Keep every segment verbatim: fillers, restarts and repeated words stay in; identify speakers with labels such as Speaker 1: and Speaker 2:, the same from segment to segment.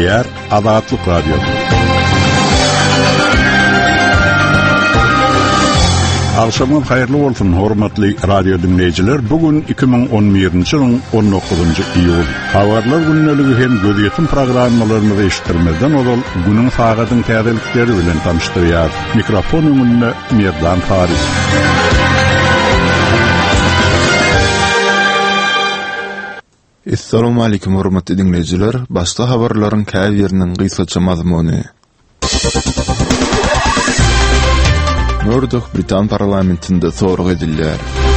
Speaker 1: Diğer Azatlık Radyo. Akşamlar hayırlı olsun hormatly radio dinleyiciler. Bugün iki bin on birinci ýylyň on dokuzunçy iýul. Habarlar günneligi hem gözýetim programmalarını eşitdirmezden ol günün sagatyň täzelikleri bilen tanıştyrýar. Mikrofon öňünde Merdan Faris.
Speaker 2: Assalamu alaykum hormatly dinleyijiler. Başda habarlaryň käbir ýeriniň gysgaça mazmuny. Norduk Britan parlamentinde sorg edilýär.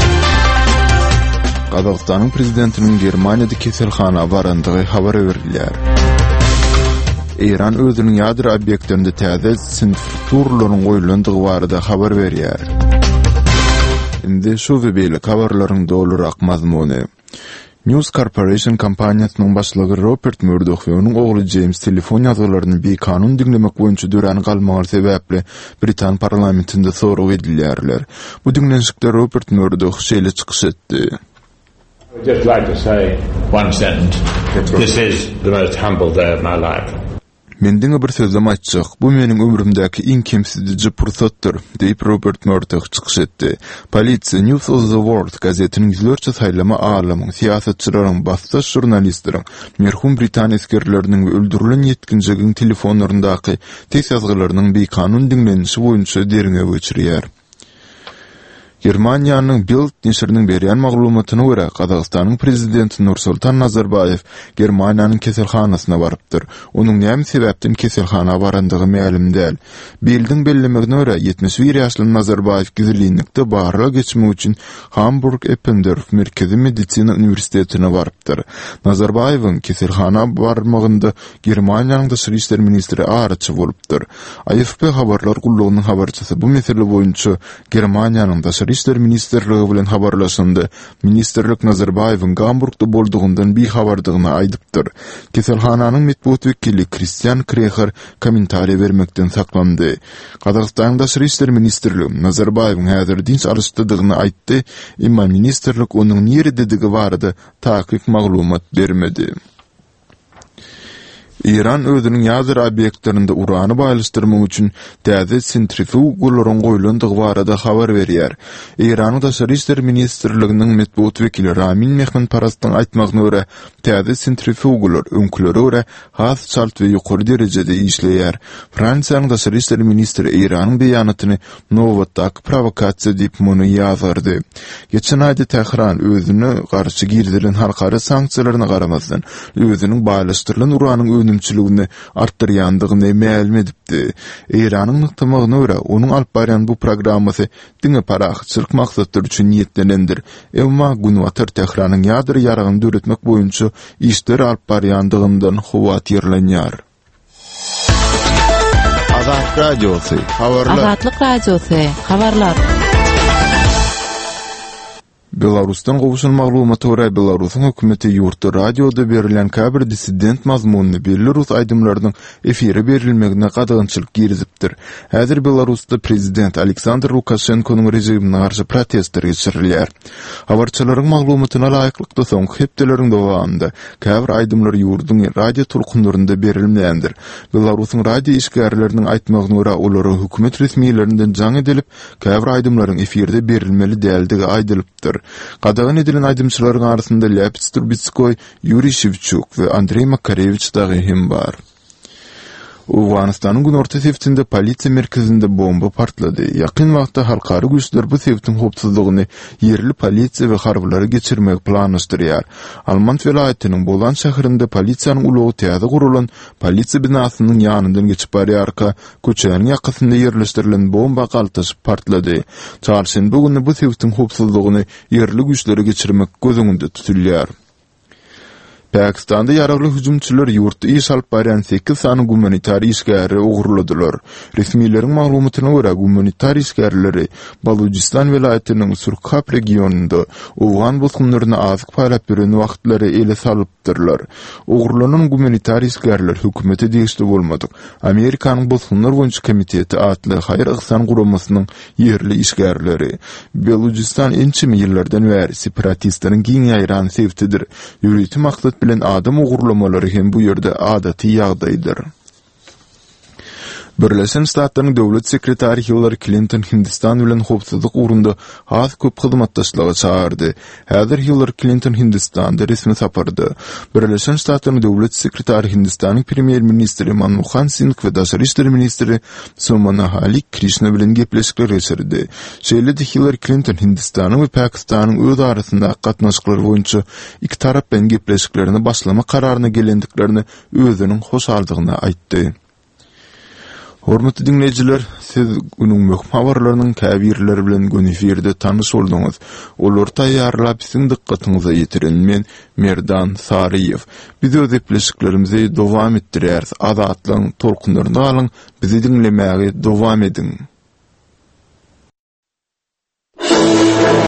Speaker 2: Gazagstanyň prezidentiniň Germaniýada keselhana barandygy habar berilýär. Iran özüniň ýadro obýektlerinde täze sentrifugalarnyň goýulandygy barada habar berýär. Indi şu we beýle habarlaryň dolurak mazmuny. News Corporation kompaniýasynyň başlygy Rupert Murdoch we onuň ogly James telefon ýazgalaryny bir kanun dinlemek boýunça dören galmagy sebäpli Britan parlamentinde sorag edilýärler. Bu dinlenişikde Rupert Murdoch şeýle çykyş etdi.
Speaker 3: I'd just like to say one sentence. This is the most humble day of my life.
Speaker 2: Mendiňe bir sözüm açjak. Bu meniň ömrümdäki iň kemsizdiňji pursatdyr, diýip Robert Murdoch çykyş etdi. Polisiýa News of the World gazetiniň ýüzlerçe saýlama alamyň, siýasatçylaryň, bassaş jurnalistleriň, merhum Britan eskerleriniň we öldürilen ýetkinjigiň telefonlaryndaky tes ýazgalarynyň bir kanun dinlenişi boýunça deriňe geçirýär. Germaniýanyň Bild neşriniň berýän maglumatyna görä, Gazagstanyň prezidenti Nursultan Nazarbayew Germaniýanyň keselhanasyna barypdyr. Onuň näme sebäpden keselhana barandygy ma'lum däl. Bilding bellemegine görä ýetmiş bir ýaşly Nazarbayew gizlilikde barra geçmek üçin Hamburg Eppendorf Merkezi Medisina Uniwersitetine barypdyr. Nazarbayewiň keselhana barmagynda Germaniýanyň daşary işler ministri araçy bolupdyr. A F P habarlar gullugynyň habarçysy bu mesele boýunça Germaniýanyň daşary işler ministerligi bilen habarlaşyndy. Ministerlik Nazarbayewiň Hamburgda boldugundan bir habardygyny aýdypdyr. Keselhananyň medeniýet wekili Christian Kreher kommentariýa bermekden saklandy. Gazagstanyň daşary işler ministerligi Nazarbayewiň häzir dinç arşdydygyny aýtdy, emma ministerlik onuň nerede barada taýyk maglumat bermedi. Iran özüniň ýazr obýektlerinde urany baýlaşdyrmak üçin täze sentrifugalaryň goýulandygy barada habar berýär. Iranyň daşary işler ministrliginiň medeniýet wekili Ramin Mehmanparastyň aýtmagyna görä, täze sentrifugalar öňkülere görä has şart we ýokary derejede işleýär. Fransiýanyň daşary işler ministri Iranyň beýanatyny nowatdaky provokasiýa diýip muny ýazardy. Geçen aýda Tehran özüne garşy girdilen halkara sanksiýalaryna garamasdan özüniň baýlaşdyrylan uranyň önümçülüğünü arttırýandygyny ma'lum edipdi. Iranyň nykdymagyna görä, onuň alyp barýan bu programmasy diňe paraxçylyk maksatlar üçin niýetlenendir. Emma Gunwatar Tehranyň ýadry ýaragyny döretmek boýunça işler alyp barýandygyndan howat ýerlenýär. Azat Radiosy, habarlar.
Speaker 4: Azatlyk Radiosy, habarlar.
Speaker 2: Belarusdan gowuşan maglumaty görä Belarusyň hökümeti ýurtda radioda berilen käbir dissident mazmunyny Belarus aýdymlarynyň efire berilmegine gadagynçylyk girizipdir. Häzir Belarusda prezident Aleksandr Lukashenkonyň rejimine garşy protestler geçirilýär. Habarçylaryň maglumatyna laýyklykda soňky hepdeleriň dowamında käbir aýdymlar ýurduň radio tulkunlarynda berilmeýändir. Belarusyň radio işgärleriniň aýtmagyna görä olary hökümet resmiýetlerinden jaň edilip, käbir aýdymlaryň efirde berilmeli däldige aýdylypdyr. Qadağan edilen aydımçıların arasında Lepis Trubetskoy, Yuri Shevchuk ve Andrey Makarevich dahi hem bar. Awganistanyň günorta sewtinde polisiýa merkezinde bomba partlady. Ýakyn wagtda halkary güýçler bu sewtiň howpsuzlygyny yerli polisiýa we harbylary geçirmek planlaşdyrýar. Alman welaýatynyň Bolan şäherinde polisiýanyň ulogy täze gurulan polisiýa binasynyň ýanyndan geçip barýarka köçäniň ýakasynda ýerleşdirilen bomba galtaşyp partlady. Çarşamba günü bu sewtiň howpsuzlygyny yerli güýçleri geçirmek gözüňde tutulýar. Pakistanda yararlı hücumçular yurtda iş alıp baryan sekiz sany humanitari işgäri ogurladylar. Resmiýlerin maglumatyna görä humanitari işgärleri Balujistan welaýatynyň Surkhap regionunda Awgan bosgunlaryna azyk paýlap beren wagtlary ele salypdyrlar. Ogurlanan humanitari işgärler hökümete degişli bolmadyk. Amerikanyň bosgunlar boýunça komiteti atly Hayır Ihsan guramasynyň yerli işgärleri. Balujistan ençimi ýyllardan bäri separatistlaryň giň ýaýran sewtidir. Ýürüti maksat bilen adam ugurlamalary hem bu ýerde adaty ýagdaýdyr. Birleşen Ştatlaryň döwlet sekretary Hillary Clinton Hindistan bilen howpsuzlyk ugrunda has köp hyzmatdaşlyga çağırdy. Häzir Hillary Clinton Hindistanda resmi sapardy. Birleşen Ştatlaryň döwlet sekretary Hindistanyň premier ministri Manmohan Singh we daşary işler ministri Somanahali Krishna bilen gepleşikler geçirdi. Şeýle-de Hillary Clinton Hindistanyň we Pakistanyň öz arasynda gatnaşyklar boýunça iki tarap bilen gepleşiklerini başlama kararyna gelendiklerini özüniň hoşaldygyny aýtdy. Hormatly dinleýijiler, siz günüň möhüm habarlarynyň käbirleri bilen gönüfirde tanış boldyňyz. Olar taýýarlap siziň dikkatyňyza ýetiren men Merdan Sariýew. Biz öz epleşiklerimizi dowam etdirýäris. Azatlyň tolkunlaryny alyň, bizi dinlemäge dowam ediň.